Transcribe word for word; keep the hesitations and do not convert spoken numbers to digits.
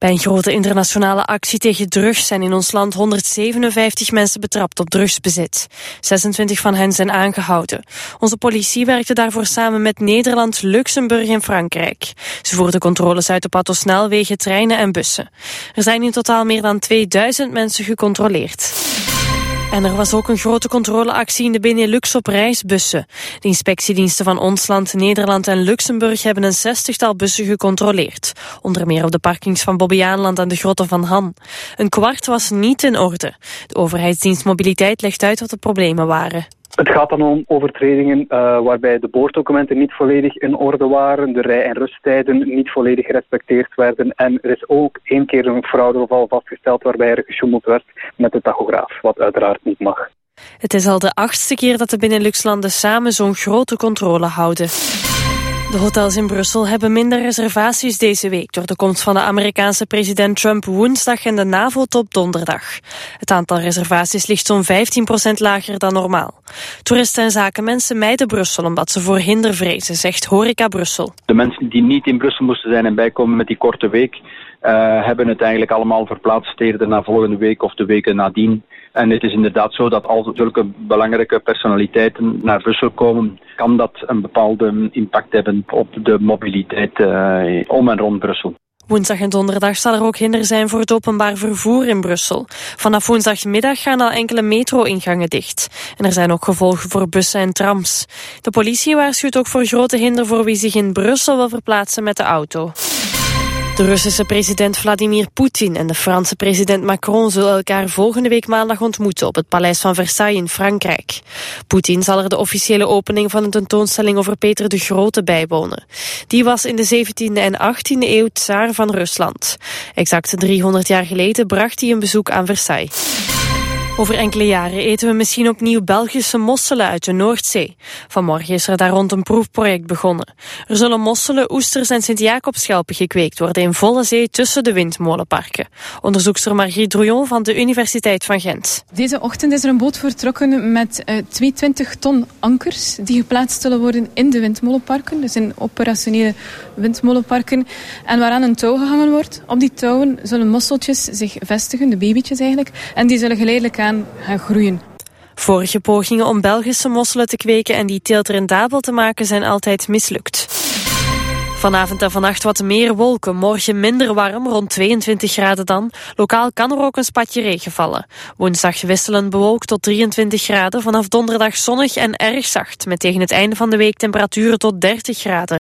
Bij een grote internationale actie tegen drugs zijn in ons land honderdzevenenvijftig mensen betrapt op drugsbezit. zesentwintig van hen zijn aangehouden. Onze politie werkte daarvoor samen met Nederland, Luxemburg en Frankrijk. Ze voerden controles uit op autosnelwegen, treinen en bussen. Er zijn in totaal meer dan tweeduizend mensen gecontroleerd. En er was ook een grote controleactie in de Benelux op reisbussen. De inspectiediensten van ons land, Nederland en Luxemburg hebben een zestigtal bussen gecontroleerd. Onder meer op de parkings van Bobbejaanland en de Grotten van Han. Een kwart was niet in orde. De overheidsdienst Mobiliteit legt uit wat de problemen waren. Het gaat dan om overtredingen uh, waarbij de boorddocumenten niet volledig in orde waren, de rij- en rusttijden niet volledig gerespecteerd werden en er is ook één keer een fraudegeval vastgesteld waarbij er gesjoemeld werd met de tachograaf, wat uiteraard niet mag. Het is al de achtste keer dat de Beneluxlanden samen zo'n grote controle houden. De hotels in Brussel hebben minder reservaties deze week door de komst van de Amerikaanse president Trump woensdag en de NAVO-top donderdag. Het aantal reservaties ligt zo'n vijftien procent lager dan normaal. Toeristen en zakenmensen mijden Brussel omdat ze voor hinder vrezen, zegt Horeca Brussel. De mensen die niet in Brussel moesten zijn en bijkomen met die korte week, uh, hebben het eigenlijk allemaal verplaatst eerder naar volgende week of de weken nadien. En het is inderdaad zo dat als zulke belangrijke personaliteiten naar Brussel komen, kan dat een bepaalde impact hebben op de mobiliteit uh, om en rond Brussel. Woensdag en donderdag zal er ook hinder zijn voor het openbaar vervoer in Brussel. Vanaf woensdagmiddag gaan al enkele metro-ingangen dicht. En er zijn ook gevolgen voor bussen en trams. De politie waarschuwt ook voor grote hinder voor wie zich in Brussel wil verplaatsen met de auto. De Russische president Vladimir Poetin en de Franse president Macron zullen elkaar volgende week maandag ontmoeten op het paleis van Versailles in Frankrijk. Poetin zal er de officiële opening van een tentoonstelling over Peter de Grote bijwonen. Die was in de zeventiende en achttiende eeuw tsaar van Rusland. Exact driehonderd jaar geleden bracht hij een bezoek aan Versailles. Over enkele jaren eten we misschien opnieuw Belgische mosselen uit de Noordzee. Vanmorgen is er daar rond een proefproject begonnen. Er zullen mosselen, oesters en Sint-Jacobsschelpen gekweekt worden in volle zee tussen de windmolenparken. Onderzoekster Margriet Drouillon van de Universiteit van Gent. Deze ochtend is er een boot vertrokken met uh, tweehonderdtwintig ton ankers die geplaatst zullen worden in de windmolenparken, dus in operationele windmolenparken, en waaraan een touw gehangen wordt. Op die touwen zullen mosseltjes zich vestigen, de babytjes eigenlijk, en die zullen geleidelijk aan gaan groeien. Vorige pogingen om Belgische mosselen te kweken en die teelt rendabel te maken zijn altijd mislukt. Vanavond en vannacht wat meer wolken, morgen minder warm, rond tweeëntwintig graden dan. Lokaal kan er ook een spatje regen vallen. Woensdag wisselend bewolkt tot drieëntwintig graden, vanaf donderdag zonnig en erg zacht, met tegen het einde van de week temperaturen tot dertig graden.